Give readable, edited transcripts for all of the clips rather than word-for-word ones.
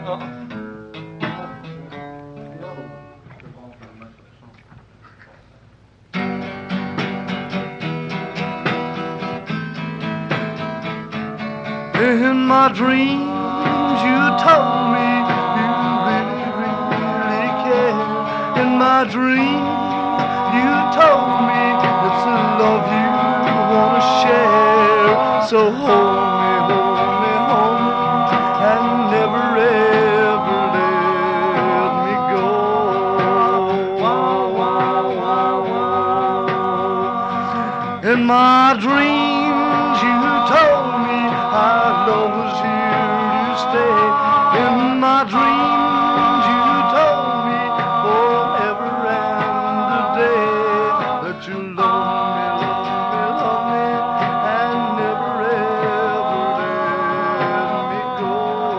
In my dreams you told me you really, really care. In my dreams you told me it's a love you want to share. So hold me, and never ever let me go. In my dreams you told me our love was here to stay. In my dreams you told me forever and a day that you love me, and never ever let me go.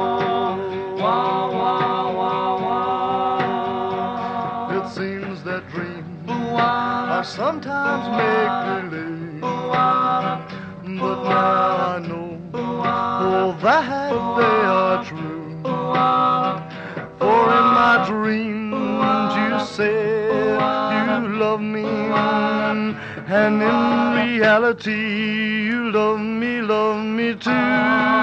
It seems that dreams are sometimes make believe, but now I know that they are true. For in my dreams you said you love me, and in reality you love me too.